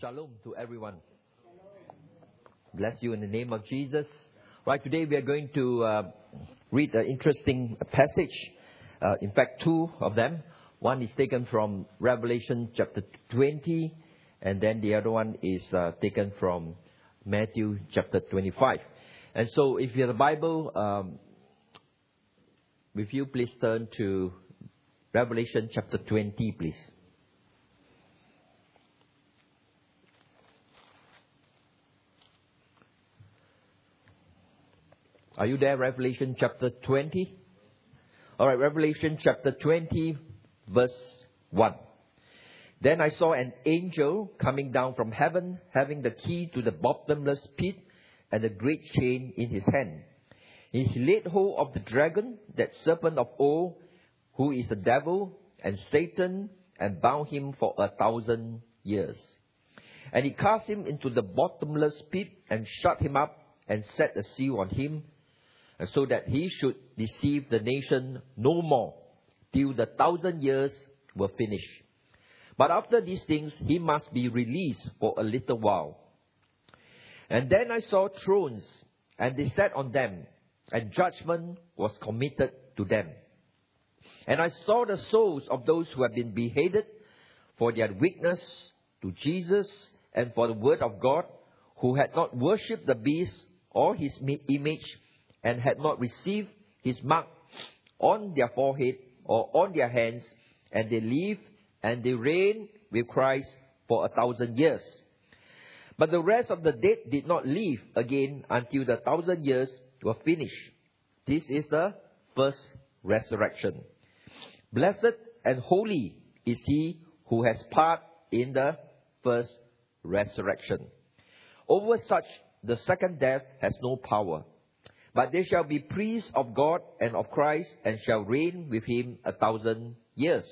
Shalom to everyone. Bless you in the name of Jesus. Right, today we are going to read an interesting passage. In fact, two of them. One is taken from Revelation chapter 20, and then the other one is taken from Matthew chapter 25. And so, if you have the Bible with you, please turn to Revelation chapter 20, please. Are you there? Revelation chapter 20. All right, Revelation chapter 20, verse 1. Then I saw an angel coming down from heaven, having the key to the bottomless pit and a great chain in his hand. He laid hold of the dragon, that serpent of old, who is the devil and Satan, and bound him for 1,000 years. And he cast him into the bottomless pit and shut him up and set a seal on him, and so that he should deceive the nation no more, till the 1,000 years were finished. But after these things, he must be released for a little while. And then I saw thrones, and they sat on them, and judgment was committed to them. And I saw the souls of those who had been beheaded for their witness to Jesus and for the word of God, who had not worshipped the beast or his image, and had not received his mark on their forehead or on their hands, and they live and they reign with Christ for 1,000 years. But the rest of the dead did not live again until the 1,000 years were finished. This is the first resurrection. Blessed and holy is he who has part in the first resurrection. Over such, the second death has no power. But they shall be priests of God and of Christ, and shall reign with him 1,000 years.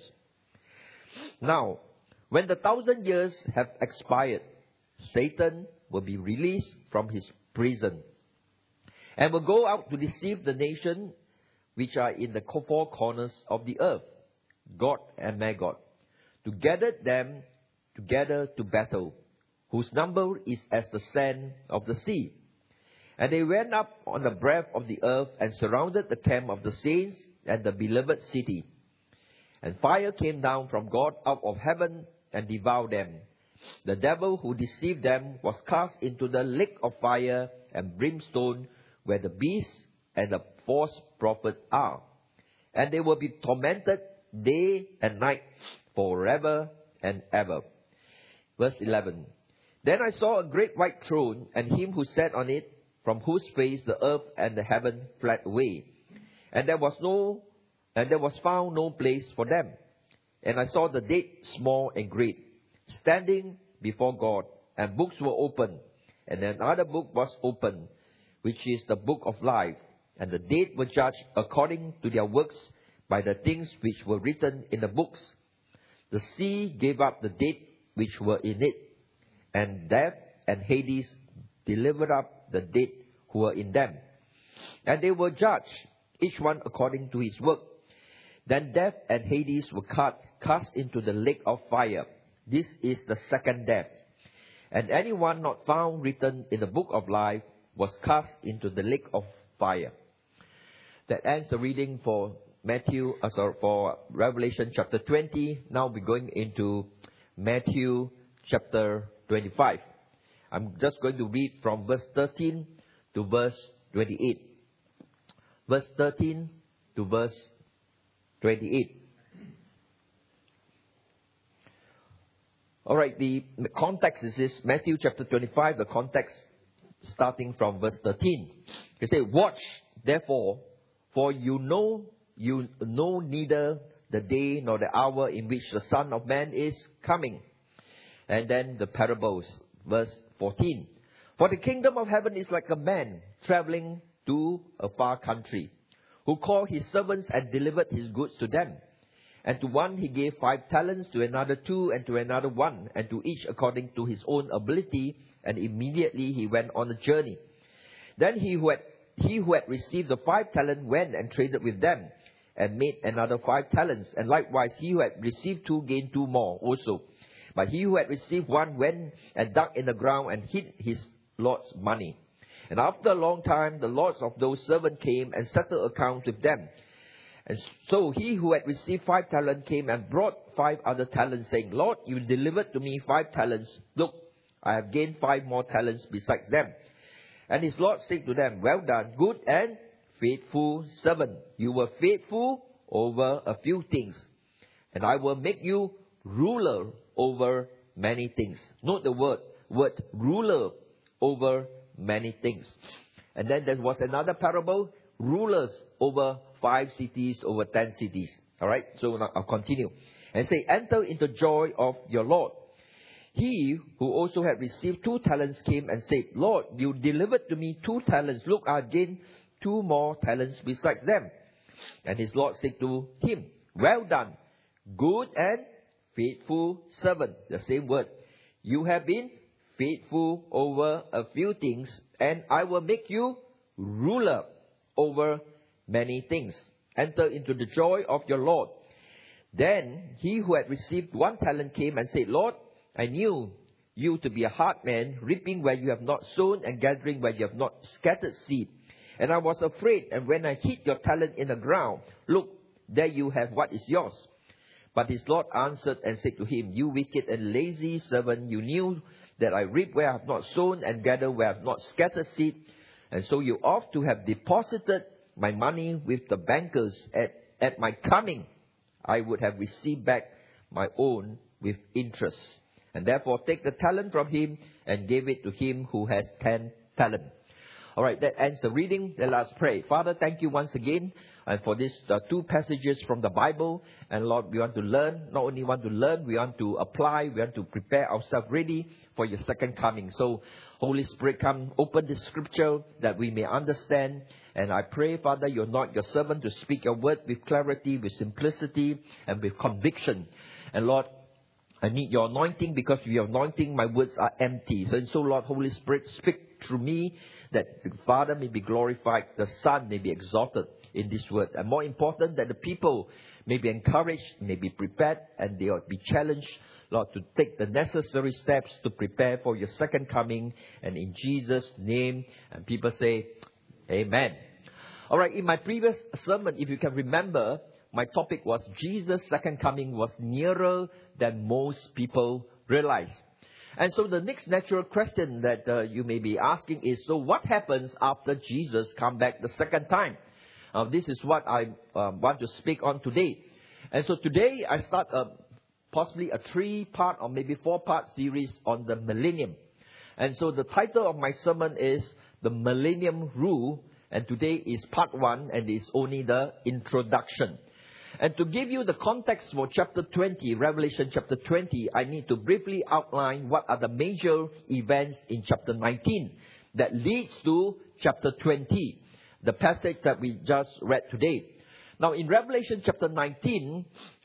Now, when the 1,000 years have expired, Satan will be released from his prison, and will go out to deceive the nation which are in the four corners of the earth, Gog and Magog, to gather them together to battle, whose number is as the sand of the sea. And they went up on the breadth of the earth and surrounded the camp of the saints and the beloved city. And fire came down from God out of heaven and devoured them. The devil who deceived them was cast into the lake of fire and brimstone, where the beast and the false prophet are. And they will be tormented day and night forever and ever. Verse 11. Then I saw a great white throne, and him who sat on it, from whose face the earth and the heaven fled away, and there was found no place for them. And I saw the dead, small and great, standing before God, and books were opened, and another book was opened, which is the book of life. And the dead were judged according to their works by the things which were written in the books. The sea gave up the dead which were in it, and death and Hades delivered up the dead who were in them. And they were judged, each one according to his work. Then death and Hades were cast into the lake of fire. This is the second death. And anyone not found written in the book of life was cast into the lake of fire. That ends the reading for for Revelation chapter 20. Now we're going into Matthew chapter 25. I'm just going to read from verse 13 to verse 28. Verse 13 to verse 28. All right, the context is this. Matthew chapter 25, the context starting from verse 13. They say, "Watch, therefore, for you know neither the day nor the hour in which the Son of Man is coming." And then the parables. Verse 14. "For the kingdom of heaven is like a man traveling to a far country, who called his servants and delivered his goods to them. And to one he gave 5 talents, to another 2, and to another 1, and to each according to his own ability. And immediately he went on a journey. Then he who had received the 5 talents went and traded with them, and made another 5 talents. And likewise he who had received 2 gained 2 more also. But he who had received one went and dug in the ground and hid his lord's money. And after a long time, the lords of those servants came and settled accounts with them. And so he who had received 5 talents came and brought 5 other talents, saying, Lord, you delivered to me 5 talents. Look, I have gained 5 more talents besides them. And his Lord said to them, Well done, good and faithful servant. You were faithful over a few things, and I will make you ruler over many things. Note the word ruler over many things. And then there was another parable, rulers over 5 cities, over 10 cities. Alright, so now I'll continue. And say, enter into joy of your Lord. He who also had received 2 talents came and said, Lord, you delivered to me 2 talents. Look, I gained 2 more talents besides them. And his Lord said to him, Well done, good and faithful servant. The same word. You have been faithful over a few things, and I will make you ruler over many things. Enter into the joy of your Lord. Then he who had received 1 talent came and said, Lord, I knew you to be a hard man, reaping where you have not sown and gathering where you have not scattered seed. And I was afraid, and when I hid your talent in the ground, look, there you have what is yours. But his Lord answered and said to him, You wicked and lazy servant, you knew that I reap where I have not sown and gather where I have not scattered seed. And so you ought to have deposited my money with the bankers. At my coming, I would have received back my own with interest. And therefore take the talent from him and gave it to him who has 10 talents. All right, that ends the reading. Let us pray. Father, thank you once again for these 2 passages from the Bible. And Lord, we want to learn. Not only want to learn, we want to apply. We want to prepare ourselves ready for your second coming. So, Holy Spirit, come open the scripture that we may understand. And I pray, Father, you anoint your servant to speak your word with clarity, with simplicity, and with conviction. And Lord, I need your anointing, because with your anointing, my words are empty. So Lord, Holy Spirit, speak through me, that the Father may be glorified, the Son may be exalted in this word. And more important, that the people may be encouraged, may be prepared, and they will be challenged, Lord, to take the necessary steps to prepare for your second coming. And in Jesus' name, and people say, Amen. All right, in my previous sermon, if you can remember, my topic was Jesus' second coming was nearer than most people realize. And so the next natural question that you may be asking is, so what happens after Jesus comes back the second time? This is what I want to speak on today. And so today I start possibly a 3-part or maybe 4-part series on the millennium. And so the title of my sermon is The Millennium Rule. And today is part 1, and it's only the introduction. And to give you the context for chapter 20, Revelation chapter 20, I need to briefly outline what are the major events in chapter 19 that leads to chapter 20, the passage that we just read today. Now, in Revelation chapter 19,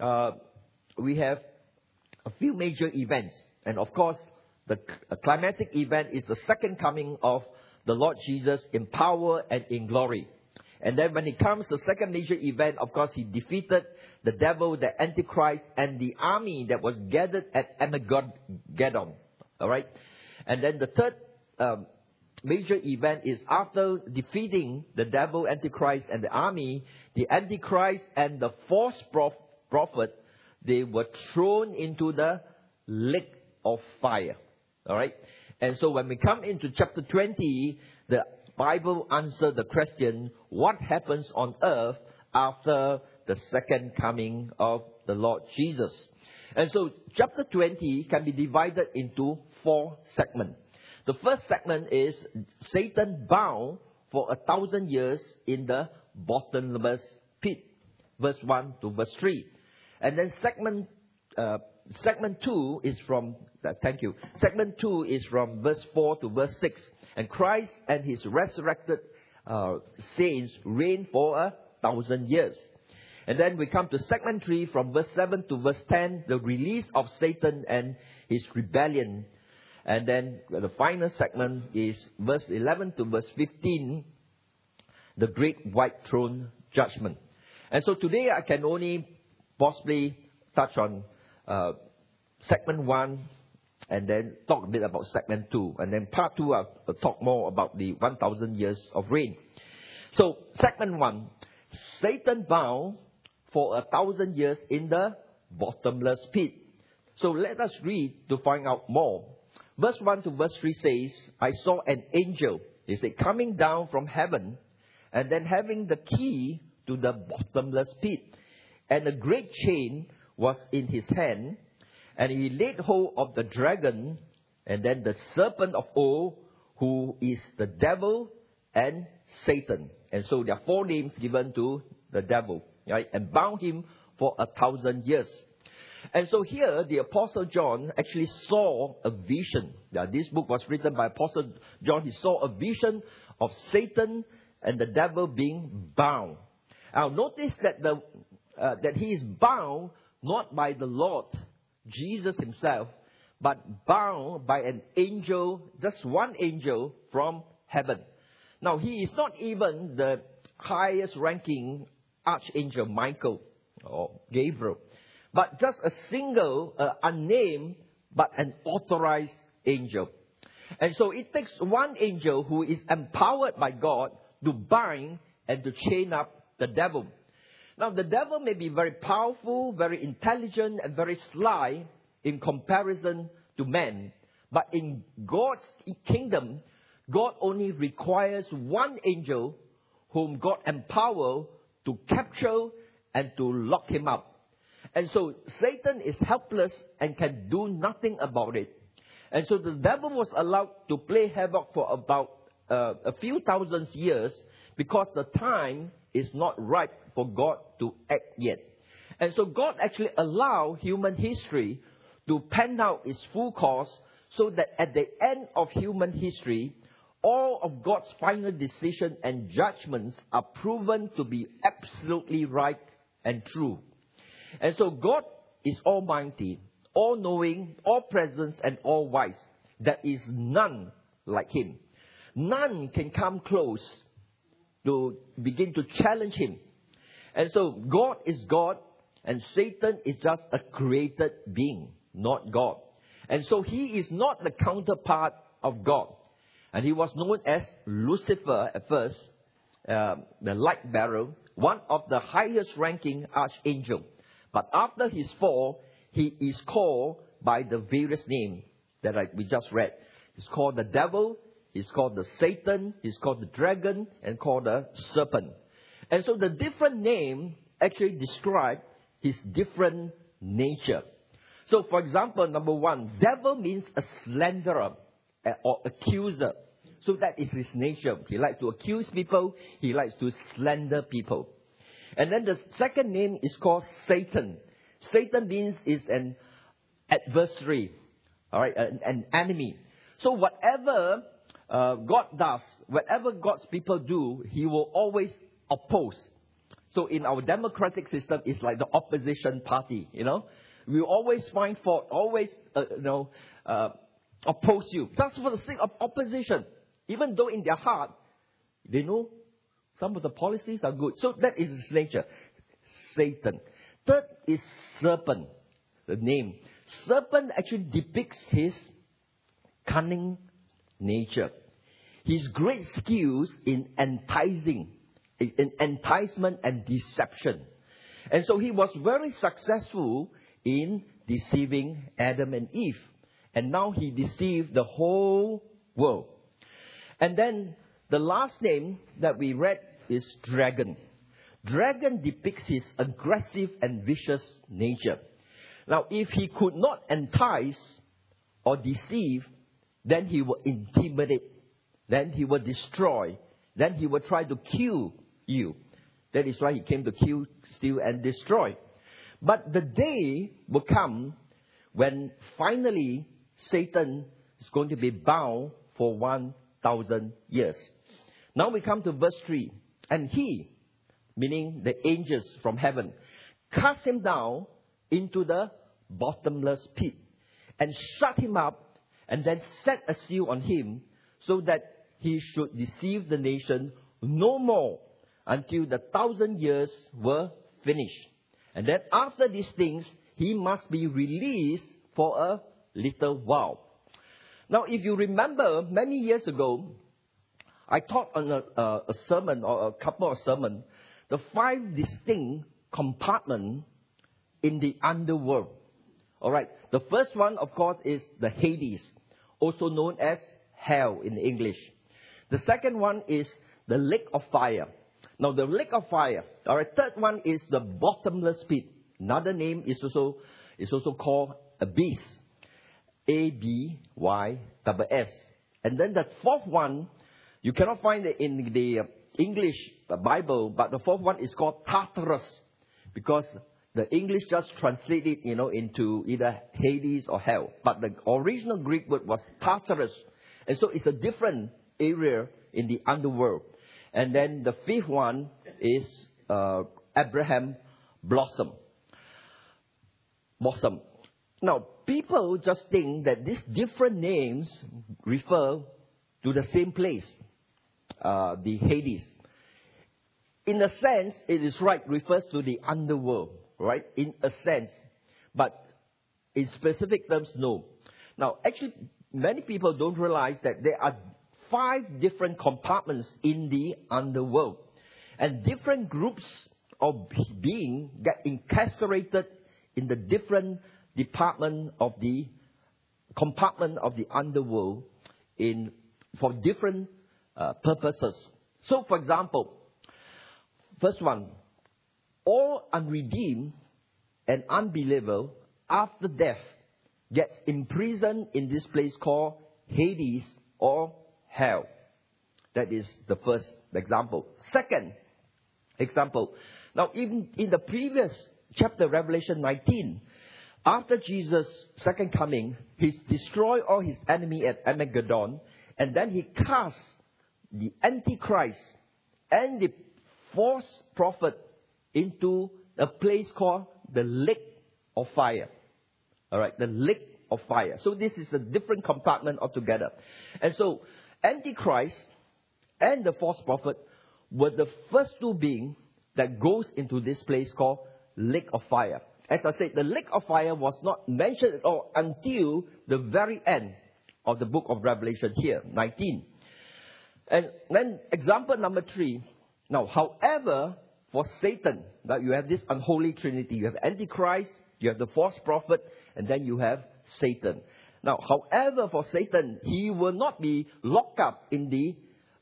we have a few major events. And of course, the climatic event is the second coming of the Lord Jesus in power and in glory. And then when it comes to the second major event, of course, he defeated the devil, the Antichrist, and the army that was gathered at Armageddon. All right? And then the third major event is after defeating the devil, Antichrist, and the army, the Antichrist and the false prophet, they were thrown into the lake of fire. All right? And so when we come into chapter 20, the Bible answers the question, what happens on earth after the second coming of the Lord Jesus? And so chapter 20 can be divided into 4 segments. The first segment is Satan bound for 1,000 years in the bottomless pit, verse 1 to verse 3. And then segment 2 is from, segment 2 is from verse 4 to verse 6. And Christ and his resurrected saints reign for 1,000 years. And then we come to segment 3 from verse 7 to verse 10, the release of Satan and his rebellion. And then the final segment is verse 11 to verse 15, the great white throne judgment. And so today I can only possibly touch on segment 1, and then talk a bit about segment 2. And then part 2, I'll talk more about the 1,000 years of reign. So, segment 1, Satan bound for 1,000 years in the bottomless pit. So let us read to find out more. Verse 1 to verse 3 says, I saw an angel, he said, coming down from heaven, and then having the key to the bottomless pit. And a great chain was in his hand, and he laid hold of the dragon, and then the serpent of old, who is the devil and Satan. And so there are 4 names given to the devil, right? And bound him for 1,000 years. And so here, the Apostle John actually saw a vision. Now, this book was written by Apostle John. He saw a vision of Satan and the devil being bound. Now, notice that that he is bound not by the Lord Jesus himself, but bound by an angel, just one angel from heaven. Now, he is not even the highest ranking archangel Michael or Gabriel, but just a single, unnamed, but an authorized angel. And so it takes one angel who is empowered by God to bind and to chain up the devil. Now, the devil may be very powerful, very intelligent, and very sly in comparison to man. But in God's kingdom, God only requires one angel whom God empowers to capture and to lock him up. And so Satan is helpless and can do nothing about it. And so the devil was allowed to play havoc for about a few thousand years because the time is not ripe for God to act yet. And so God actually allowed human history to pan out its full course so that at the end of human history, all of God's final decisions and judgments are proven to be absolutely right and true. And so God is almighty, all-knowing, all-present, and all-wise. There is none like him. None can come close to begin to challenge him. And so God is God, and Satan is just a created being, not God. And so he is not the counterpart of God. And he was known as Lucifer at first, the light bearer, one of the highest ranking archangel. But after his fall, he is called by the various names that we just read. He's called the devil, he's called the Satan, he's called the dragon, and called the serpent. And so the different names actually describe his different nature. So for example, number 1, devil means a slanderer or accuser. So that is his nature. He likes to accuse people, he likes to slander people. And then the second name is called Satan. Satan means is an adversary, all right, an enemy. So whatever God does, whatever God's people do, he will always oppose. So in our democratic system, it's like the opposition party, you know. We always find fault, always, oppose you. Just for the sake of opposition. Even though in their heart, they know some of the policies are good. So that is his nature. Satan. Third is serpent, the name. Serpent actually depicts his cunning nature. His great skills in enticing, in enticement and deception. And so he was very successful in deceiving Adam and Eve. And now he deceived the whole world. And then the last name that we read is dragon. Dragon depicts his aggressive and vicious nature. Now, if he could not entice or deceive, then he will intimidate. Then he will destroy. Then he will try to kill you. That is why he came to kill, steal, and destroy. But the day will come when finally Satan is going to be bound for 1,000 years. Now we come to verse 3. And he, meaning the angels from heaven, cast him down into the bottomless pit and shut him up and then set a seal on him so that he should deceive the nation no more until the 1,000 years were finished. And then after these things, he must be released for a little while. Now, if you remember, many years ago, I taught on a sermon or a couple of sermons, the 5 distinct compartments in the underworld. All right. The first one, of course, is the Hades, also known as hell in English. The second one is the lake of fire. Now, the lake of fire. All right. Third one is the bottomless pit. Another name is also called abyss. ABYS. And then the fourth one, you cannot find it in the English Bible, but the fourth one is called Tartarus, because the English just translate it, into either Hades or hell. But the original Greek word was Tartarus. And so it's a different area in the underworld. And then the fifth one is Abraham Blossom. Now, people just think that these different names refer to the same place, the Hades. In a sense, it is right, refers to the underworld, right? In a sense. But in specific terms, no. Now, actually, many people don't realize that there are 5 different compartments in the underworld. And different groups of beings get incarcerated in the different compartment of the underworld for different purposes. So, for example, first one, all unredeemed and unbeliever after death gets imprisoned in this place called Hades or hell. That is the first example. Second example. Now, even in the previous chapter, Revelation 19, after Jesus' second coming, he destroyed all his enemy at Armageddon, and then he cast the Antichrist and the false prophet into a place called the lake of fire. All right, the lake of fire. So this is a different compartment altogether. And so Antichrist and the false prophet were the first 2 beings that goes into this place called lake of fire. As I said, the lake of fire was not mentioned at all until the very end of the book of Revelation here, 19. And then example number 3. Now, however, for Satan, now you have this unholy trinity. You have Antichrist, you have the false prophet, and then you have Satan. Now, however, for Satan, he will not be locked up in the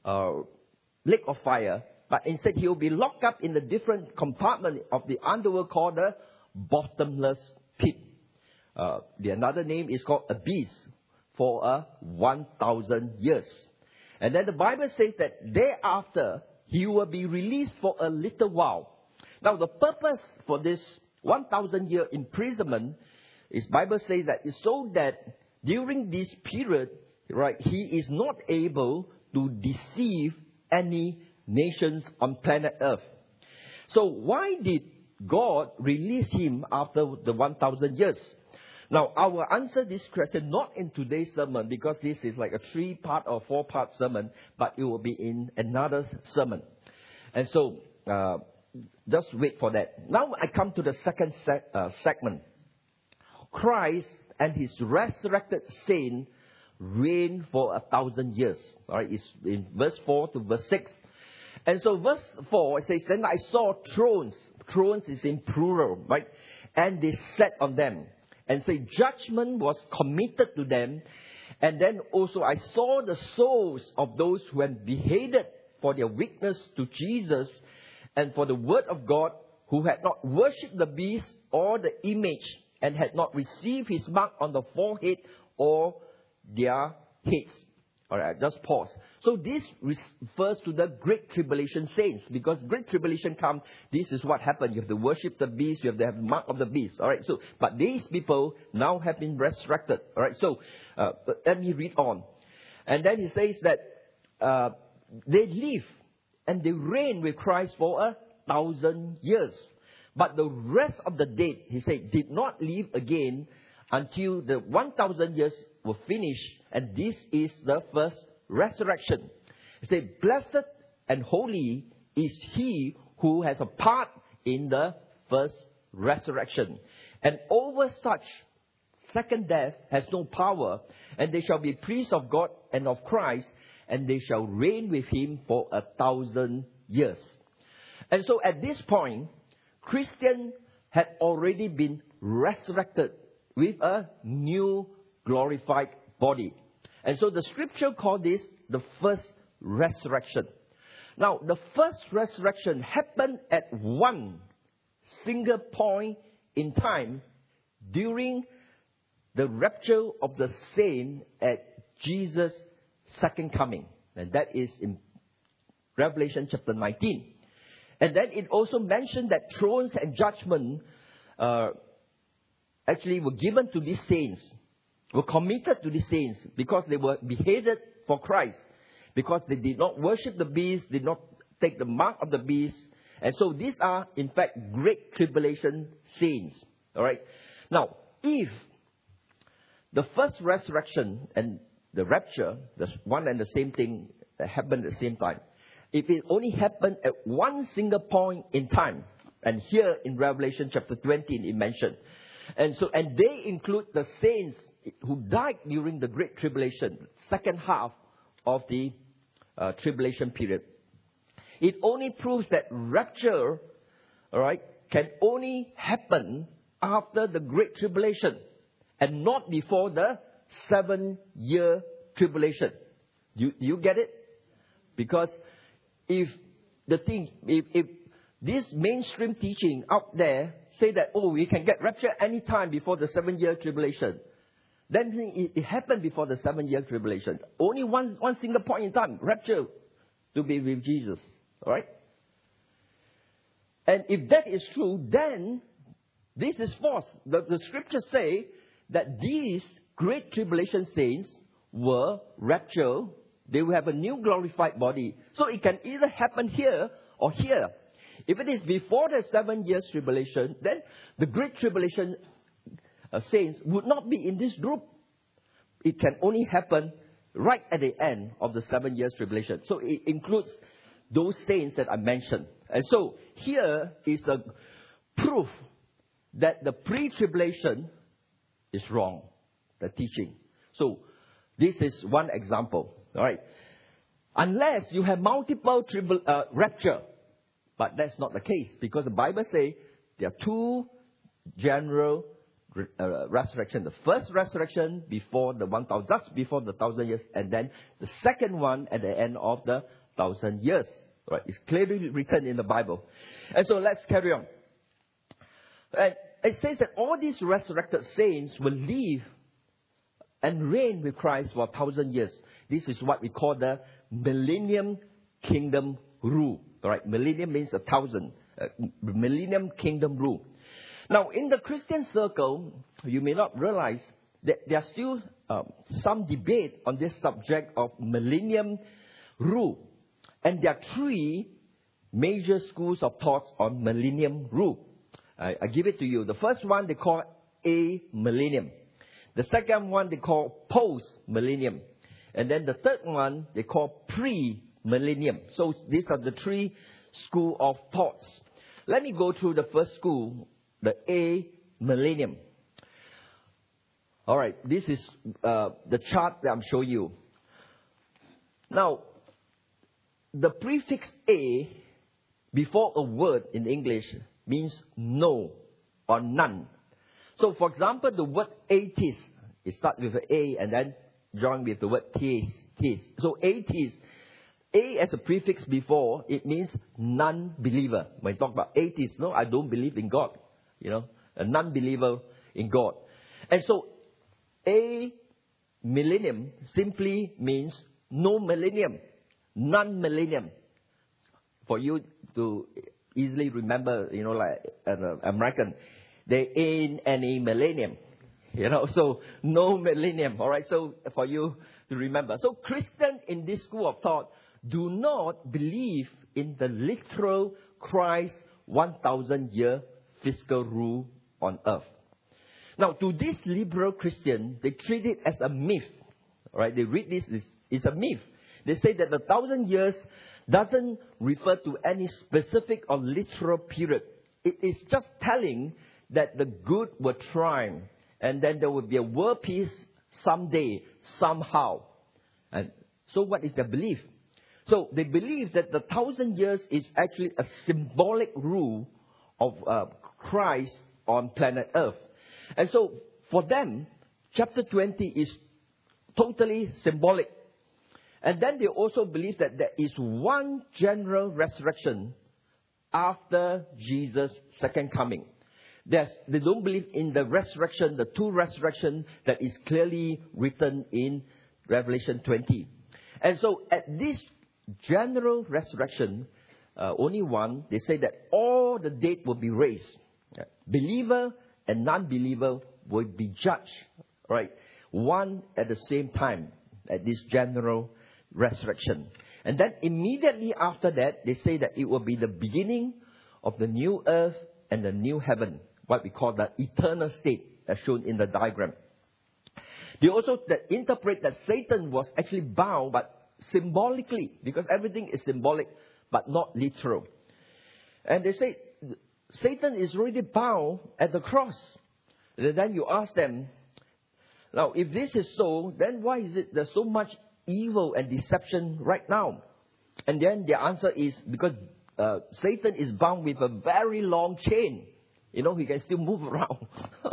lake of fire, but instead he will be locked up in the different compartment of the underworld called the bottomless pit. The another name is called abyss for 1,000 years. And then the Bible says that thereafter he will be released for a little while. Now, the purpose for this 1,000-year imprisonment is Bible says that is so that during this period, right, he is not able to deceive any nations on planet Earth. So why did God release him after the 1,000 years? Now, I will answer this question not in today's sermon, because this is like a 3-part or 4-part sermon, but it will be in another sermon. And so, just wait for that. Now I come to the second segment. Christ and his resurrected saint reign for 1,000 years. All right, it's in verse 4 to verse 6. And so verse 4, it says, then I saw thrones. Thrones is in plural, right? And they sat on them. And say, judgment was committed to them. And then also I saw the souls of those who had beheaded for their witness to Jesus and for the word of God, who had not worshipped the beast or the image, and had not received his mark on the forehead or their heads. All right, just pause. So this refers to the Great Tribulation saints, because Great Tribulation comes, this is what happened. You have to worship the beast, you have to have the mark of the beast. All right, so, but these people now have been resurrected. All right, so let me read on. And then he says that they live and they reign with Christ for 1,000 years. But the rest of the dead, he said, did not live again until the 1,000 years were finished. And this is the first resurrection. He said, blessed and holy is he who has a part in the first resurrection. And over such second death has no power, and they shall be priests of God and of Christ, and they shall reign with him for 1,000 years. And so at this point, Christian had already been resurrected with a new glorified body. And so the scripture called this the first resurrection. Now, the first resurrection happened at one single point in time during the rapture of the saint at Jesus' second coming. And that is in Revelation chapter 19. And then it also mentioned that thrones and judgment actually were given to these saints, were committed to these saints because they were beheaded for Christ, because they did not worship the beast, did not take the mark of the beast. And so these are, in fact, great tribulation saints. All right. Now, if the first resurrection and the rapture, the one and the same thing happened at the same time, if it only happened at one single point in time, and here in Revelation chapter 20 it mentioned, and they include the saints who died during the Great Tribulation, second half of the tribulation period. It only proves that rapture, all right, can only happen after the Great Tribulation and not before the 7-year tribulation. You get it? Because if this mainstream teaching out there say that, oh, we can get rapture anytime before the 7-year tribulation, then it happened before the 7-year tribulation. Only one single point in time, rapture, to be with Jesus. All right? And if that is true, then this is false. The scriptures say that these great tribulation saints were raptured. They will have a new glorified body. So it can either happen here or here. If it is before the 7 years tribulation, then the great tribulation saints would not be in this group. It can only happen right at the end of the 7 years tribulation. So it includes those saints that I mentioned. And so here is a proof that the pre-tribulation is wrong, the teaching. So this is one example. All right. Unless you have multiple rapture. But that's not the case, because the Bible says there are two general resurrection. The first resurrection before the 1,000, just before the 1,000 years, and then the second one at the end of the 1,000 years. Right? It's clearly written in the Bible. And so let's carry on. And it says that all these resurrected saints will live and reign with Christ for 1,000 years. This is what we call the Millennium Kingdom Rule. All right, millennium means 1,000. Millennium Kingdom Rule. Now, in the Christian circle, you may not realize that there are still some debate on this subject of Millennium Rule. And there are three major schools of thoughts on Millennium Rule. I give it to you. The first one they call a-millennium. The second one they call post-millennium. And then the third one they call pre-millennium. So these are the three schools of thoughts. Let me go through the first school, the a-millennium. All right, this is the chart that I'm showing you. Now, the prefix a before a word in English means no or none. So, for example, the word atheist, it starts with an A and then joined with the word theist. So, atheist, A as a prefix before, it means non-believer. When you talk about atheist, no, I don't believe in God. You know, a non-believer in God. And so, a-millennium simply means no millennium, non-millennium. For you to easily remember, you know, like an American, there ain't any millennium. You know, so no millennium. All right, so for you to remember. So Christians in this school of thought do not believe in the literal Christ 1,000-year fiscal rule on earth. Now, to this liberal Christian, they treat it as a myth. All right, they read this is a myth. They say that the 1,000 years doesn't refer to any specific or literal period. It is just telling that the good will triumph and then there will be a world peace someday, somehow. And so what is their belief? So they believe that the 1,000 years is actually a symbolic rule of Christ on planet Earth. And so for them, chapter 20 is totally symbolic. And then they also believe that there is one general resurrection after Jesus' second coming. They don't believe in the resurrection, the two resurrection that is clearly written in Revelation 20. And so at this general resurrection, only one, they say that all the dead will be raised. Believer and non-believer will be judged, right? One at the same time at this general resurrection. And then immediately after that, they say that it will be the beginning of the new earth and the new heaven, what we call the eternal state, as shown in the diagram. They also interpret that Satan was actually bound, but symbolically, because everything is symbolic, but not literal. And they say Satan is already bound at the cross. And then you ask them, now if this is so, then why is it there's so much evil and deception right now? And then the answer is because Satan is bound with a very long chain. You know, he can still move around.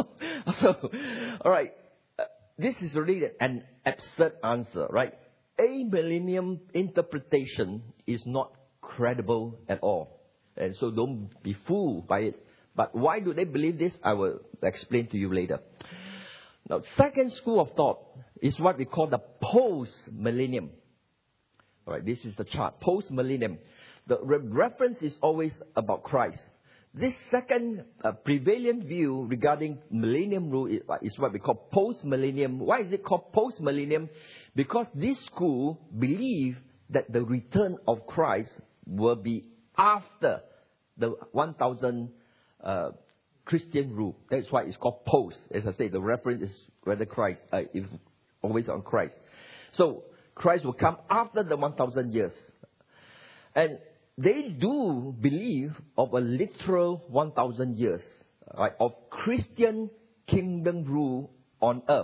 So, all right, this is really an absurd answer, right? A millennium interpretation is not credible at all. And so don't be fooled by it. But why do they believe this? I will explain to you later. Now, second school of thought is what we call the post-millennium. All right, this is the chart. Post-millennium. The reference is always about Christ. This second prevalent view regarding millennium rule is what we call post-millennium. Why is it called post-millennium? Because this school believe that the return of Christ will be after the 1,000 Christian rule. That's why it's called post. As I say, the reference is whether Christ is always on Christ. So Christ will come after the 1,000 years. And they do believe of a literal 1,000 years, right, of Christian kingdom rule on earth.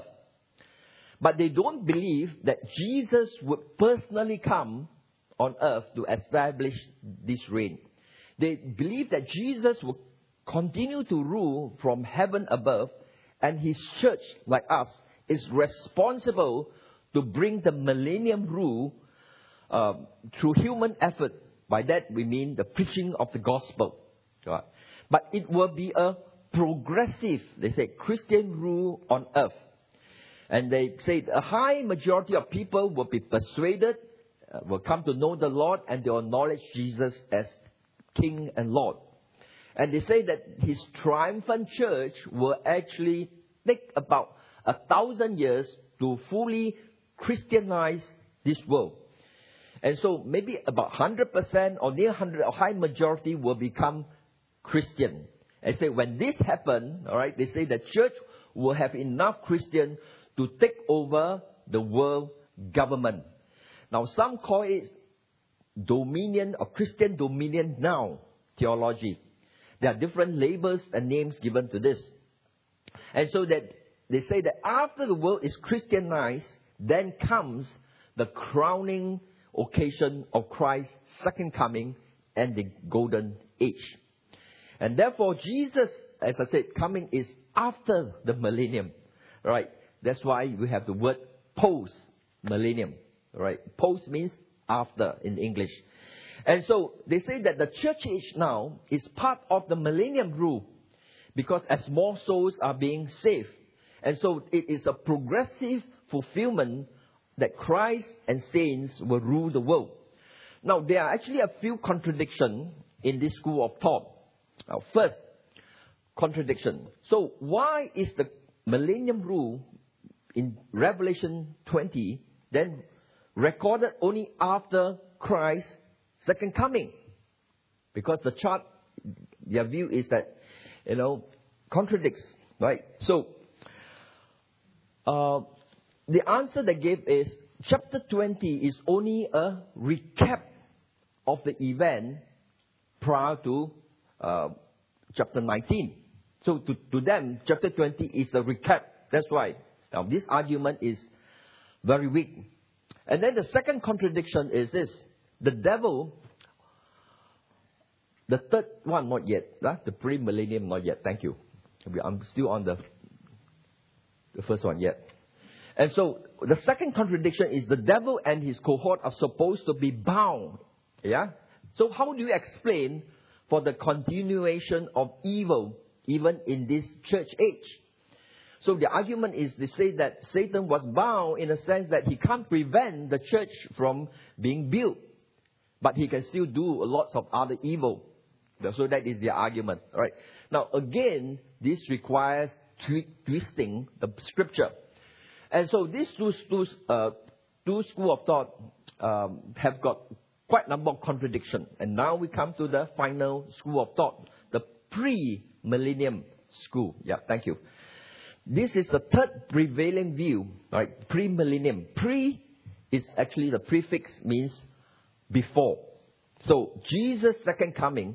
But they don't believe that Jesus would personally come on earth to establish this reign. They believe that Jesus will continue to rule from heaven above, and his church, like us, is responsible to bring the millennium rule through human effort. By that we mean the preaching of the gospel. Right? But it will be a progressive, they say, Christian rule on earth. And they say a high majority of people will be persuaded, will come to know the Lord, and they will acknowledge Jesus as King and Lord. And they say that his triumphant church will actually take about 1,000 years to fully Christianize this world. And so maybe about 100% or near 100, a high majority will become Christian. And say when this happens, all right, they say the church will have enough Christian to take over the world government. Now some call it dominion or Christian dominion now theology. There are different labels and names given to this. And so that they say that after the world is Christianized, then comes the crowning occasion of Christ's second coming and the golden age. And therefore Jesus, as I said, coming is after the millennium. Right? That's why we have the word post-millennium. Right? Post means after in English. And so they say that the church age now is part of the millennium rule because as more souls are being saved. And so it is a progressive fulfillment that Christ and saints will rule the world. Now, there are actually a few contradictions in this school of thought. Now, first, contradiction. So, why is the millennium rule in Revelation 20 then recorded only after Christ's second coming? Because the chart, their view is that, contradicts, right? So, the answer they gave is chapter 20 is only a recap of the event prior to chapter 19. So to them, chapter 20 is a recap That's why now this argument is very weak. And then the second contradiction is this. The devil, the third one, not yet. The pre-millennium, not yet. Thank you. I'm still on the first one yet. And so the second contradiction is the devil and his cohort are supposed to be bound. Yeah? So how do you explain for the continuation of evil even in this church age? So the argument is they say that Satan was bound in a sense that he can't prevent the church from being built. But he can still do lots of other evil. So that is the argument. All right. Now again, this requires twisting the scripture. And so these two school of thought have got quite a number of contradictions. And now we come to the final school of thought, the pre-millennium school. Yeah, thank you. This is the third prevailing view, right? Pre-millennium. Pre is actually the prefix means before. So Jesus' second coming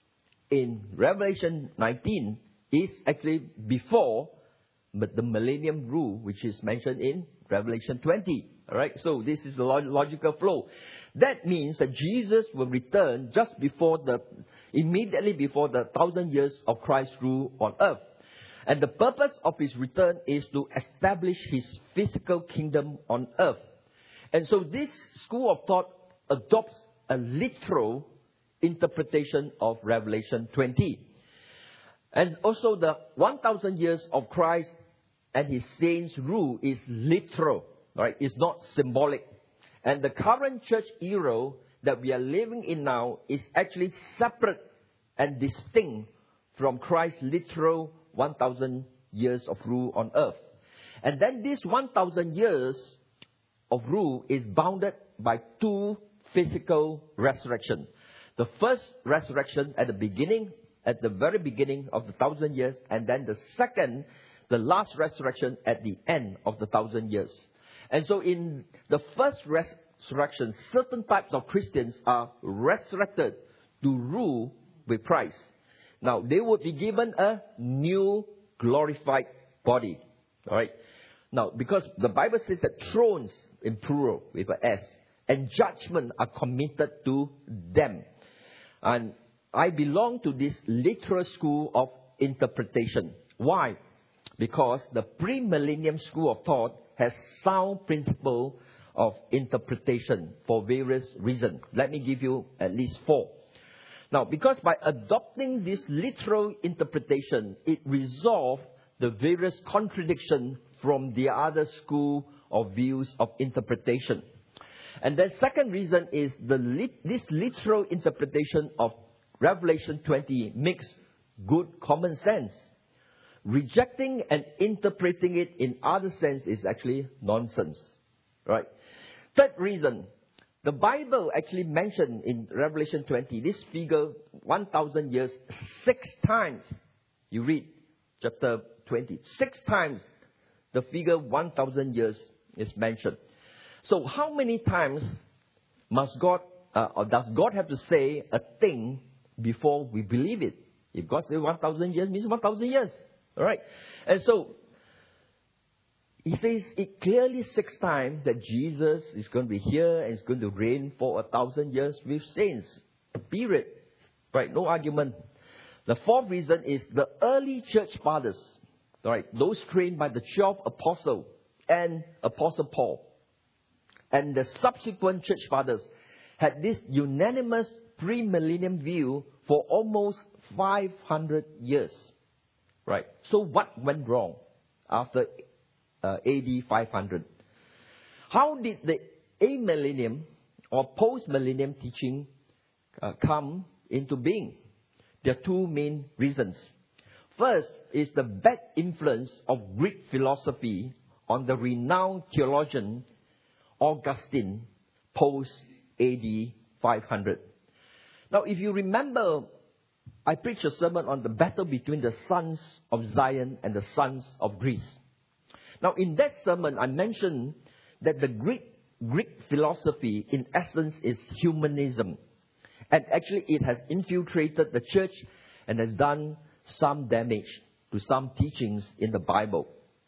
in Revelation 19 is actually before the millennium rule, which is mentioned in Revelation 20. All right, so this is the logical flow. That means that Jesus will return just immediately before the 1,000 years of Christ's rule on earth. And the purpose of his return is to establish his physical kingdom on earth. And so this school of thought adopts a literal interpretation of Revelation 20. And also the 1,000 years of Christ and his saints' rule is literal, right? It's not symbolic. And the current church era that we are living in now is actually separate and distinct from Christ's literal 1,000 years of rule on earth. And then this 1,000 years of rule is bounded by two physical resurrections. The first resurrection at the very beginning of the 1,000 years, and then the second, the last resurrection at the end of the 1,000 years. And so in the first resurrection, certain types of Christians are resurrected to rule with Christ. Now, they would be given a new glorified body. All right. Now, because the Bible says that thrones, in plural, with an S, and judgment are committed to them. And I belong to this literal school of interpretation. Why? Because the pre-millennium school of thought has sound principle of interpretation for various reasons. Let me give you at least 4. Now, because by adopting this literal interpretation, it resolves the various contradictions from the other school of views of interpretation. And the second reason is this literal interpretation of Revelation 20 makes good common sense. Rejecting and interpreting it in other sense is actually nonsense. Right? Third reason, the Bible actually mentioned in Revelation 20 this figure 1,000 years 6 times. You read chapter 20. 6 times the figure 1,000 years is mentioned. So how many times must God or does God have to say a thing before we believe it? If God says 1,000 years, means 1,000 years. All right. And so he says it clearly 6 times that Jesus is going to be here and is going to reign for 1,000 years with saints. Period. Right. No argument. The fourth reason is the early church fathers. All right. Those trained by the 12 apostles and Apostle Paul. And the subsequent church fathers had this unanimous pre-millennium view for almost 500 years. Right. So what went wrong after AD 500? How did the amillennium or post-millennium teaching come into being? There are 2 main reasons. First is the bad influence of Greek philosophy on the renowned theologian Augustine post AD 500. Now, if you remember, I preached a sermon on the battle between the sons of Zion and the sons of Greece. Now, in that sermon, I mentioned that the Greek philosophy, in essence, is humanism. And actually, it has infiltrated the church and has done some damage to some teachings in the Bible.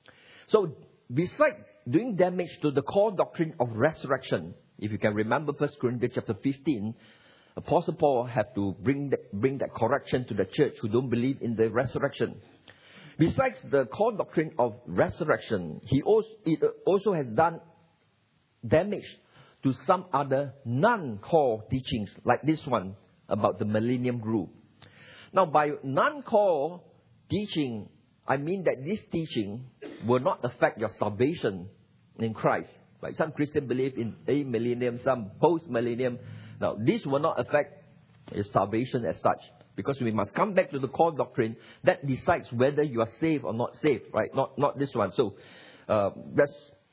So, besides doing damage to the core doctrine of resurrection, if you can remember 1 Corinthians chapter 15, Apostle Paul had to bring that correction to the church who don't believe in the resurrection. Besides the core doctrine of resurrection, it also has done damage to some other non-core teachings, like this one about the millennium rule. Now, by non-core teaching, I mean that this teaching will not affect your salvation in Christ. Like some Christians believe in a millennium, some post-millennium. Now, this will not affect your salvation as such, because we must come back to the core doctrine that decides whether you are saved or not saved, right? Not this one. So, that's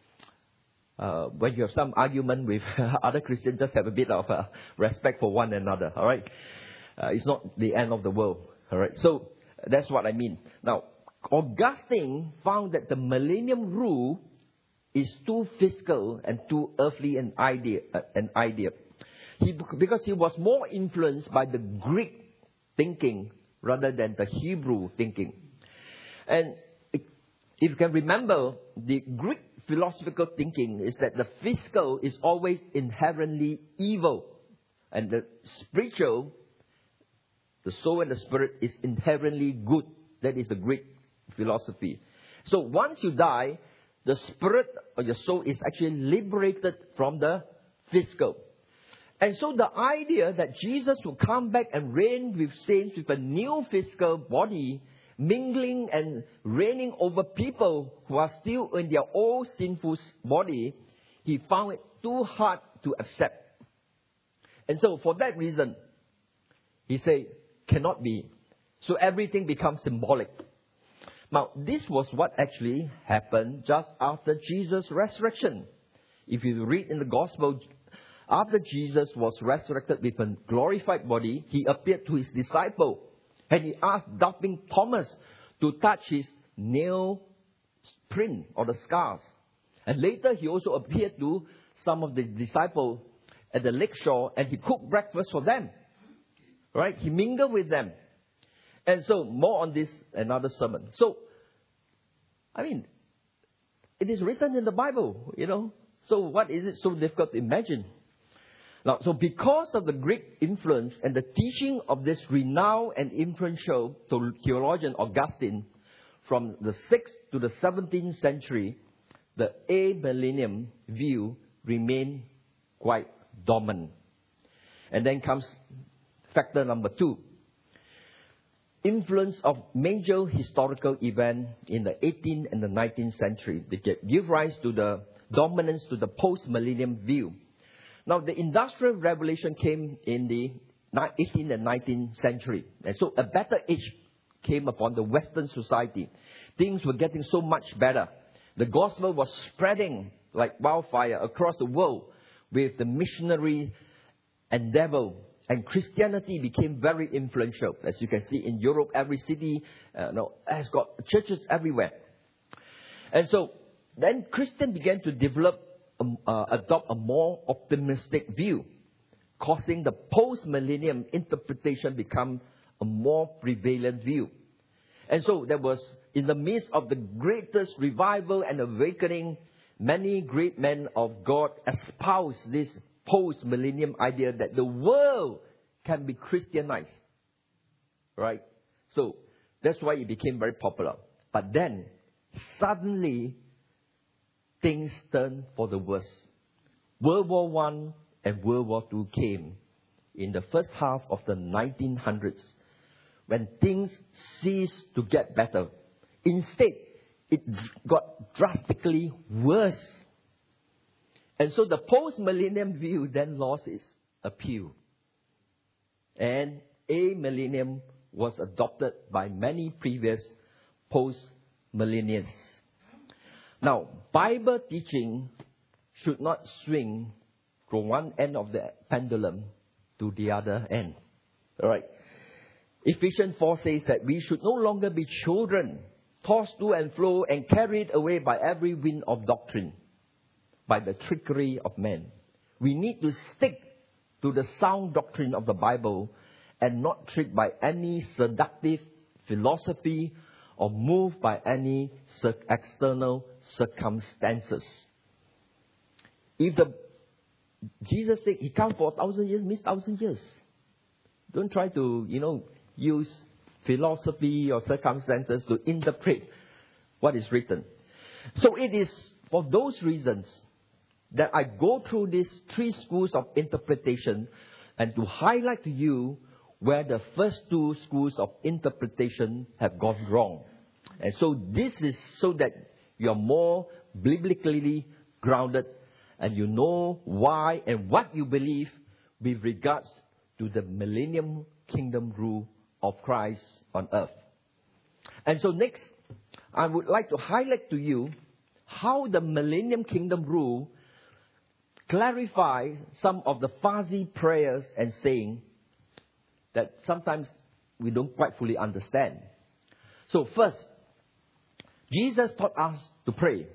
when you have some argument with other Christians, just have a bit of respect for one another, all right? It's not the end of the world, all right? So, that's what I mean. Now, Augustine found that the millennium rule is too physical and too earthly an idea. Because he was more influenced by the Greek thinking rather than the Hebrew thinking. And if you can remember, the Greek philosophical thinking is that the physical is always inherently evil. And the spiritual, the soul and the spirit, is inherently good. That is the Greek philosophy. So once you die, the spirit or your soul is actually liberated from the physical. And so the idea that Jesus will come back and reign with saints with a new physical body, mingling and reigning over people who are still in their old sinful body, he found it too hard to accept. And so for that reason, he said, cannot be. So everything becomes symbolic. Now, this was what actually happened just after Jesus' resurrection. If you read in the Gospel, after Jesus was resurrected with a glorified body, he appeared to his disciple. And he asked doubting Thomas to touch his nail print or the scars. And later he also appeared to some of the disciples at the lakeshore, and he cooked breakfast for them. Right? He mingled with them. And so, more on this, another sermon. So, I mean, it is written in the Bible, you know. So what is it so difficult to imagine? Now, so because of the Greek influence and the teaching of this renowned and influential theologian Augustine, from the 6th to the 17th century, the amillennium view remained quite dominant. And then comes factor number 2. Influence of major historical events in the 18th and the 19th century. They give rise to the dominance to the post-millennium view. Now, the Industrial Revolution came in the 18th and 19th century. And so a better age came upon the Western society. Things were getting so much better. The gospel was spreading like wildfire across the world with the missionary endeavor. And Christianity became very influential. As you can see in Europe, every city has got churches everywhere. And so then Christians began to adopt a more optimistic view, causing the post-millennium interpretation become a more prevalent view. And so there was, in the midst of the greatest revival and awakening, many great men of God espoused this post-millennium idea that the world can be Christianized. Right? So that's why it became very popular. But then, suddenly, things turned for the worse. World War I and World War II came in the first half of the 1900s, when things ceased to get better. Instead, it got drastically worse. And so the post-millennium view then lost its appeal. And amillennium was adopted by many previous post-millennials. Now, Bible teaching should not swing from one end of the pendulum to the other end. All right. Ephesians 4 says that we should no longer be children, tossed to and fro and carried away by every wind of doctrine, by the trickery of men. We need to stick to the sound doctrine of the Bible and not tricked by any seductive philosophy or moved by any external circumstances. If Jesus said he come for 1,000 years, means 1,000 years. Don't try to, use philosophy or circumstances to interpret what is written. So it is for those reasons that I go through these 3 schools of interpretation and to highlight to you where the first 2 schools of interpretation have gone wrong. And so this is so that you are more biblically grounded and you know why and what you believe with regards to the millennium kingdom rule of Christ on earth. And so next, I would like to highlight to you how the millennium kingdom rule clarifies some of the fuzzy prayers and saying that sometimes we don't quite fully understand. So first, Jesus taught us to pray.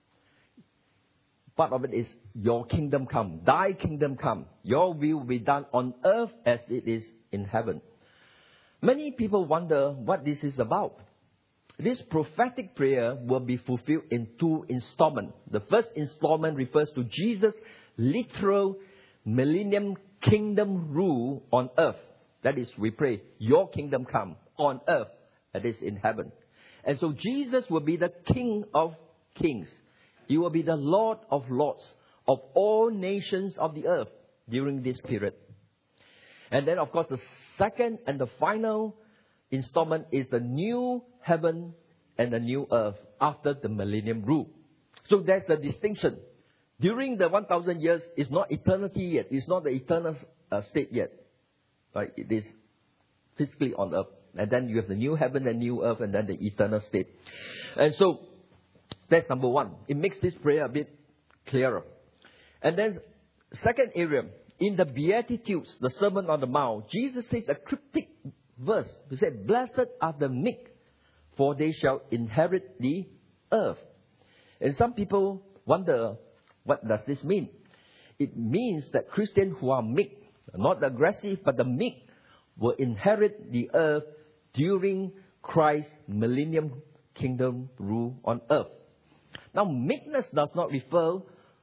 Part of it is, your kingdom come, thy kingdom come, your will be done on earth as it is in heaven. Many people wonder what this is about. This prophetic prayer will be fulfilled in 2 installments. The first installment refers to Jesus' literal millennium kingdom rule on earth. That is, we pray, your kingdom come on earth as it is in heaven. And so Jesus will be the King of kings. He will be the Lord of lords of all nations of the earth during this period. And then, of course, the second and the final installment is the new heaven and the new earth after the millennium rule. So there's a distinction. During the 1,000 years, it's not eternity yet. It's not the eternal state yet. Right? It is physically on earth. And then you have the new heaven and new earth and then the eternal state. And so that's number 1. It makes this prayer a bit clearer. And then second area, in the Beatitudes, the Sermon on the Mount, Jesus says a cryptic verse. He said, blessed are the meek, for they shall inherit the earth. And some people wonder, what does this mean? It means that Christians who are meek, not aggressive, but the meek, will inherit the earth during Christ's millennium kingdom rule on earth. Now, meekness does not refer,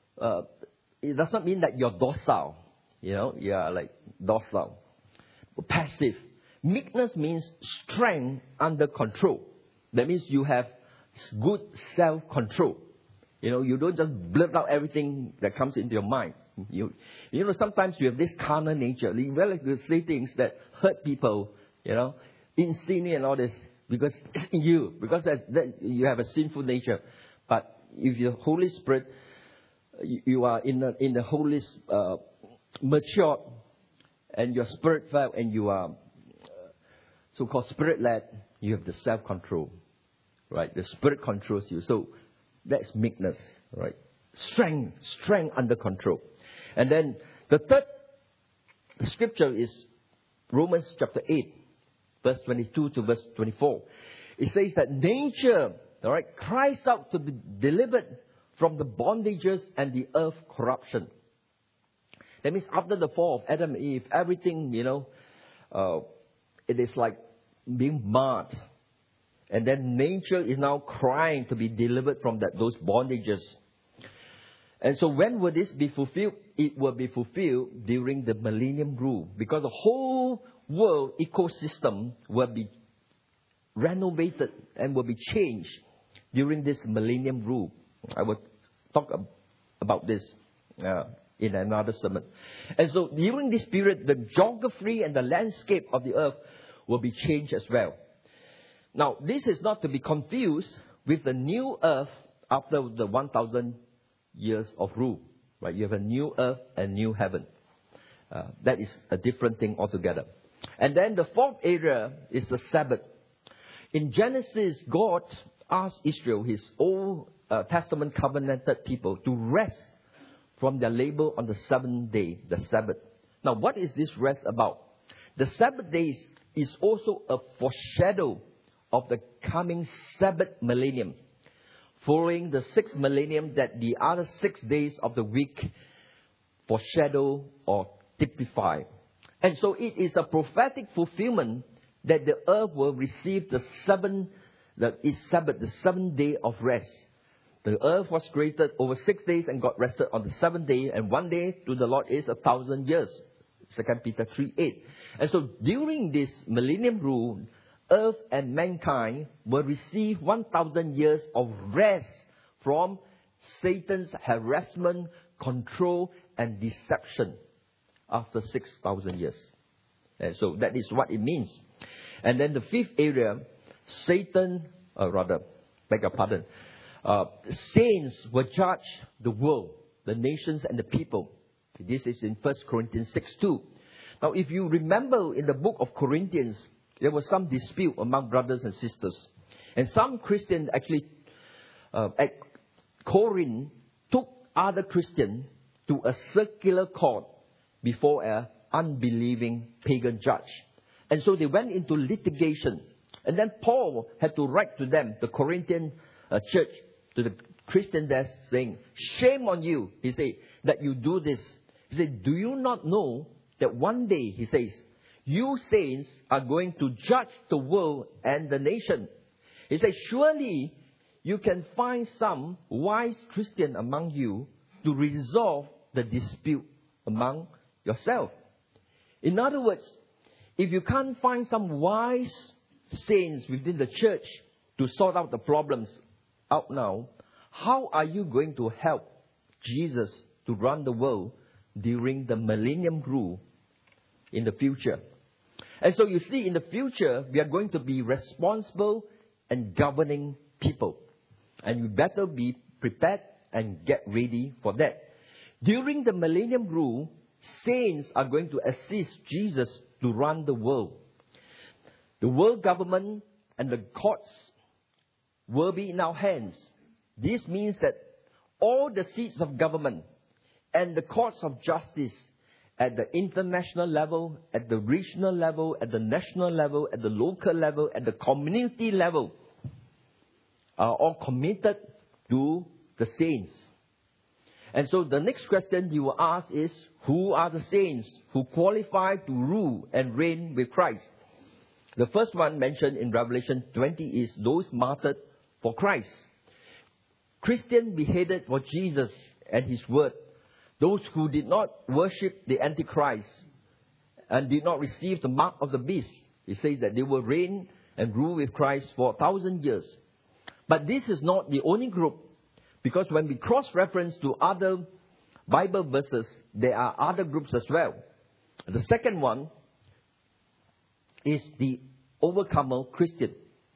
it does not mean that you're docile. You are like docile, passive. Meekness means strength under control. That means you have good self-control. You don't just blurt out everything that comes into your mind. Sometimes you have this carnal nature. You like to say things that hurt people, insinuate and all this, because it's in you, because that you have a sinful nature. But if you're Holy Spirit, you are in the Holy matured, and you're spirit-filled, and you are so-called spirit-led, you have the self-control, right? The Spirit controls you. So that's meekness, right? Strength under control. And then the third scripture is Romans chapter 8, verse 22 to verse 24. It says that nature, all right, cries out to be delivered from the bondages and the earth corruption. That means after the fall of Adam and Eve, everything, it is like being marred. And then nature is now crying to be delivered from those bondages. And so when will this be fulfilled? It will be fulfilled during the millennium rule. Because the whole world ecosystem will be renovated and will be changed during this millennium rule. I will talk about this in another sermon. And so during this period, the geography and the landscape of the earth will be changed as well. Now, this is not to be confused with the new earth after the 1,000 years of rule. Right? You have a new earth and new heaven. That is a different thing altogether. And then the fourth area is the Sabbath. In Genesis, God asked Israel, his Old Testament covenanted people, to rest from their labor on the 7th day, the Sabbath. Now, what is this rest about? The Sabbath days is also a foreshadow of the coming Sabbath millennium, following the 6th millennium that the other 6 days of the week foreshadow or typify. And so it is a prophetic fulfillment that the earth will receive the Sabbath, the 7th day of rest. The earth was created over 6 days and God rested on the seventh day. And one day to the Lord is 1,000 years. 2 Peter 3:8. And so during this millennium rule, earth and mankind will receive 1,000 years of rest from Satan's harassment, control, and deception after 6,000 years. And so that is what it means. And then the fifth area, saints will judge the world, the nations and the people. This is in 1 Corinthians 6:2. Now, if you remember in the book of Corinthians, there was some dispute among brothers and sisters. And some Christians actually at Corinth took other Christians to a circular court before an unbelieving pagan judge. And so they went into litigation. And then Paul had to write to them, the Corinthian church, to the Christian there, saying, shame on you, he said, that you do this. He said, do you not know that one day, he says, you saints are going to judge the world and the nation? He said, surely you can find some wise Christian among you to resolve the dispute among yourself. In other words, if you can't find some wise saints within the church to sort out the problems out now, how are you going to help Jesus to run the world during the millennium rule in the future? And so you see, in the future, we are going to be responsible and governing people. And you better be prepared and get ready for that. During the millennium rule, saints are going to assist Jesus to run the world. The world government and the courts will be in our hands. This means that all the seats of government and the courts of justice at the international level, at the regional level, at the national level, at the local level, at the community level are all committed to the saints. And so the next question you will ask is, who are the saints who qualify to rule and reign with Christ? The first one mentioned in Revelation 20 is those martyred for Christ. Christians beheaded for Jesus and His word. Those who did not worship the Antichrist and did not receive the mark of the beast. It says that they will reign and rule with Christ for 1,000 years. But this is not the only group. Because when we cross-reference to other Bible verses, there are other groups as well. The second one is the overcomer Christian.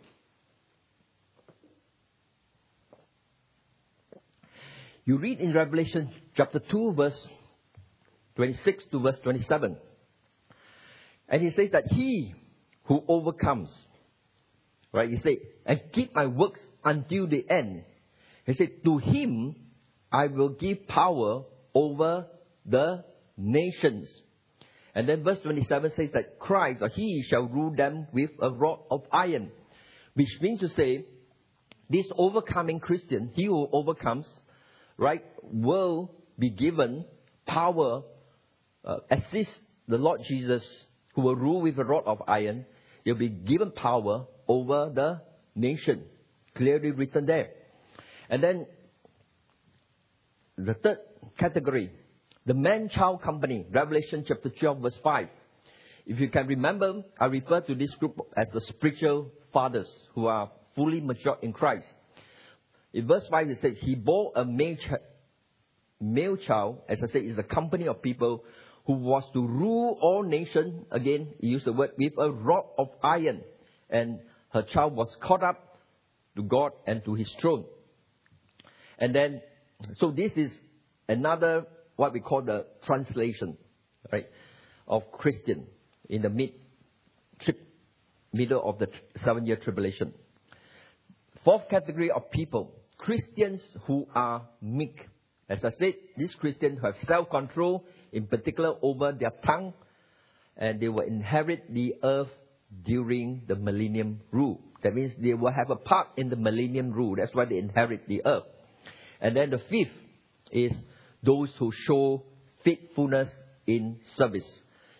You read in Revelation chapter 2, verse 26 to verse 27. And he says that he who overcomes, right, he said, and keep my works until the end. He said, to him I will give power over the nations. And then verse 27 says that Christ, or he shall rule them with a rod of iron. Which means to say, this overcoming Christian, he who overcomes, right, will be given power, assist the Lord Jesus, who will rule with a rod of iron. He'll be given power over the nation. Clearly written there. And then the third category, the man-child company, Revelation chapter 12, verse 5. If you can remember, I refer to this group as the spiritual fathers who are fully mature in Christ. In verse 5, it says, he bore a male child, as I said, is a company of people who was to rule all nations. Again, he used the word, with a rod of iron. And her child was caught up to God and to His throne. And then, so this is another, what we call the translation, right, of Christian in the middle of the 7-year tribulation. Fourth category of people, Christians who are meek. As I said, these Christians have self-control, in particular over their tongue, and they will inherit the earth during the millennium rule. That means they will have a part in the millennium rule. That's why they inherit the earth. And then the fifth is those who show faithfulness in service.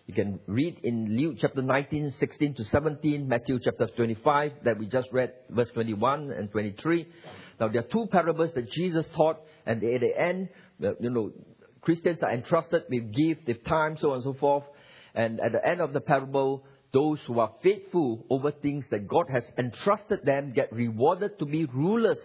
You can read in Luke chapter 19, 16 to 17, Matthew chapter 25 that we just read, verse 21 and 23. Now, there are two parables that Jesus taught, and at the end, Christians are entrusted with gift, with time, so on and so forth. And at the end of the parable, those who are faithful over things that God has entrusted them get rewarded to be rulers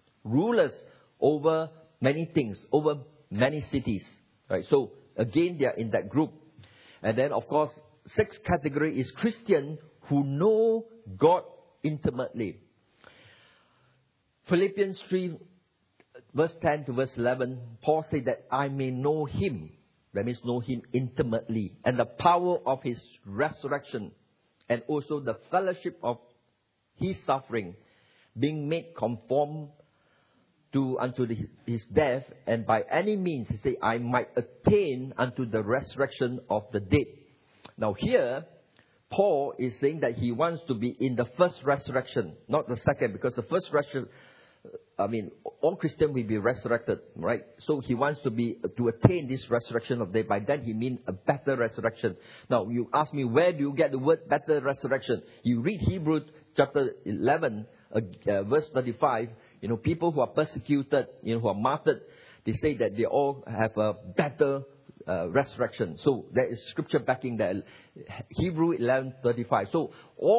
over many things, over many cities. Right? So, again, they are in that group. And then, of course, sixth category is Christian who know God intimately. Philippians 3, verse 10 to verse 11, Paul said that I may know Him. That means know Him intimately. And the power of His resurrection. And also the fellowship of His suffering. Being made conform unto His death. And by any means, he said, I might attain unto the resurrection of the dead. Now here, Paul is saying that he wants to be in the first resurrection, not the second. Because the first resurrection, all Christians will be resurrected, right? So he wants to attain this resurrection of the dead. By that he means a better resurrection. Now you ask me, where do you get the word better resurrection? You read Hebrews chapter 11, verse 35. People who are persecuted, who are martyred, they say that they all have a better resurrection. So there is scripture backing that. Hebrews 11:35. So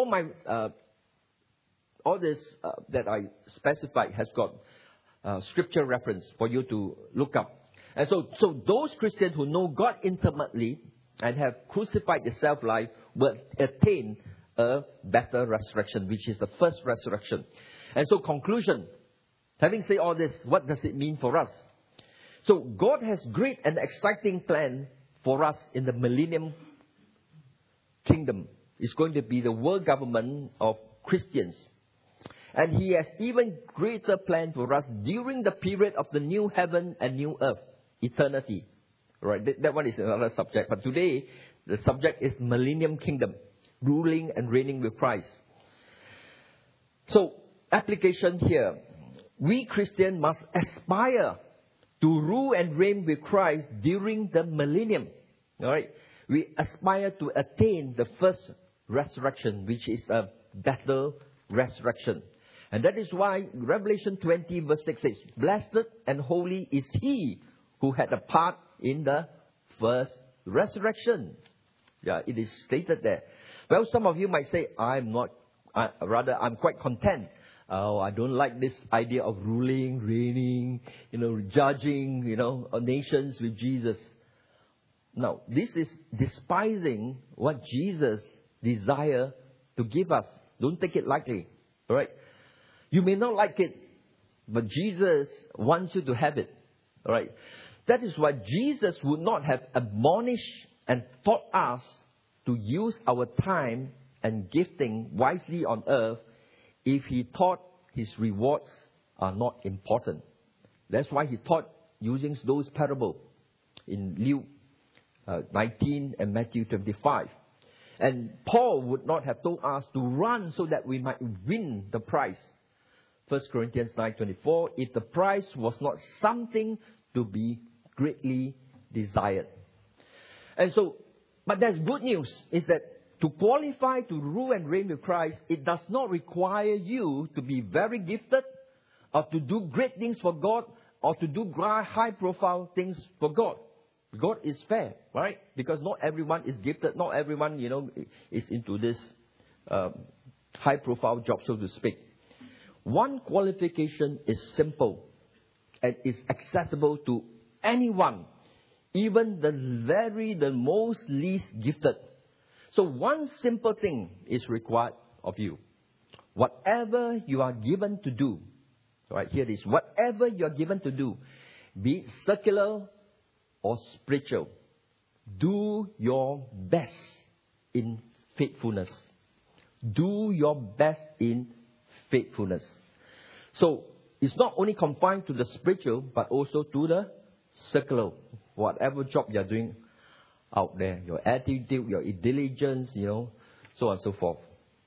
all this that I specified has got scripture reference for you to look up. And so those Christians who know God intimately and have crucified the self-life will attain a better resurrection, which is the first resurrection. And so conclusion, having said all this, what does it mean for us? So God has great and exciting plan for us in the millennium kingdom. It's going to be the world government of Christians. And He has even greater plan for us during the period of the new heaven and new earth, eternity. Right? That one is another subject. But today, the subject is millennium kingdom, ruling and reigning with Christ. So, application here. We Christians must aspire to rule and reign with Christ during the millennium. All right? We aspire to attain the first resurrection, which is a better resurrection. And that is why Revelation 20 verse 6 says, Blessed and holy is he who had a part in the first resurrection. Yeah, it is stated there. Well, some of you might say, I'm quite content. Oh, I don't like this idea of ruling, reigning, judging, nations with Jesus. Now, this is despising what Jesus desires to give us. Don't take it lightly. All right? You may not like it, but Jesus wants you to have it. All right? That is why Jesus would not have admonished and taught us to use our time and gifting wisely on earth if He thought His rewards are not important. That's why He taught using those parables in Luke 19 and Matthew 25. And Paul would not have told us to run so that we might win the prize. 1 Corinthians 9:24, if the prize was not something to be greatly desired. And so, but there's good news, is that to qualify to rule and reign with Christ, it does not require you to be very gifted or to do great things for God or to do high-profile things for God. God is fair, right? Because not everyone is gifted. Not everyone, is into this high-profile job, so to speak. One qualification is simple and is acceptable to anyone, even the most least gifted. So one simple thing is required of you. Whatever you are given to do, right, here it is, whatever you are given to do, be it secular or spiritual, do your best in faithfulness. Do your best in faithfulness. So, it's not only confined to the spiritual, but also to the secular. Whatever job you're doing out there, your attitude, your diligence, so on and so forth.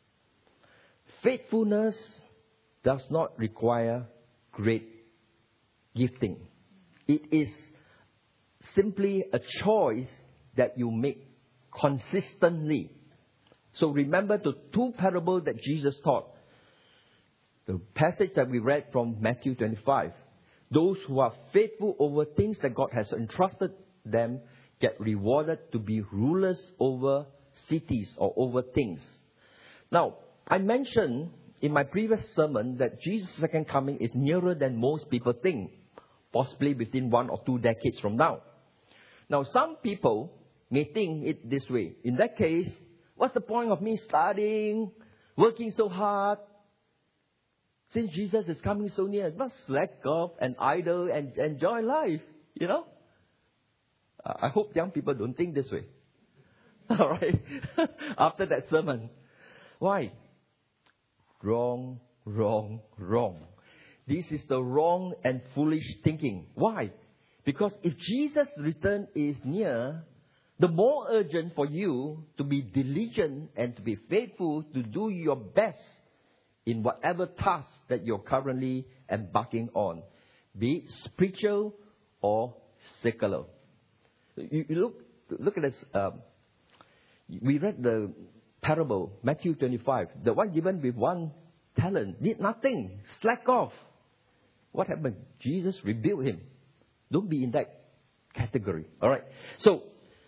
Faithfulness does not require great gifting. It is simply a choice that you make consistently. So remember the two parables that Jesus taught. The passage that we read from Matthew 25. Those who are faithful over things that God has entrusted them get rewarded to be rulers over cities or over things. Now, I mentioned in my previous sermon that Jesus' second coming is nearer than most people think, possibly within 1 or 2 decades from now. Now, some people may think it this way. In that case, what's the point of me studying, working so hard? Since Jesus is coming so near, I must slack off and idle and enjoy life, you know? I hope young people don't think this way. All right? After that sermon. Why? Wrong, wrong, wrong. This is the wrong and foolish thinking. Why? Because if Jesus' return is near, the more urgent for you to be diligent and to be faithful to do your best in whatever task that you're currently embarking on, be it spiritual or secular. You look at this. We read the parable, Matthew 25. The one given with 1 talent did nothing, slack off. What happened? Jesus rebuked him. Don't be in that category. All right. So,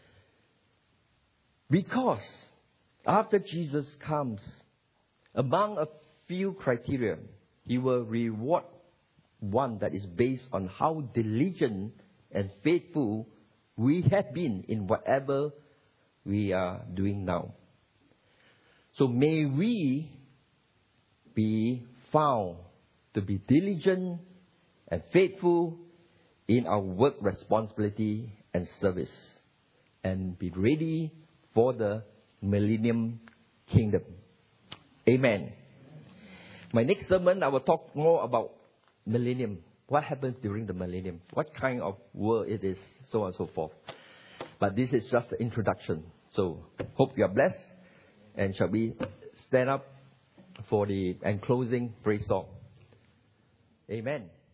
because after Jesus comes, among a few criteria, He will reward one that is based on how diligent and faithful we have been in whatever we are doing now. So may we be found to be diligent and faithful in our work responsibility and service, and be ready for the millennium kingdom. Amen. My next sermon, I will talk more about millennium. What happens during the millennium? What kind of world it is, so on and so forth. But this is just the introduction. So, hope you are blessed. And shall we stand up for the closing praise song? Amen.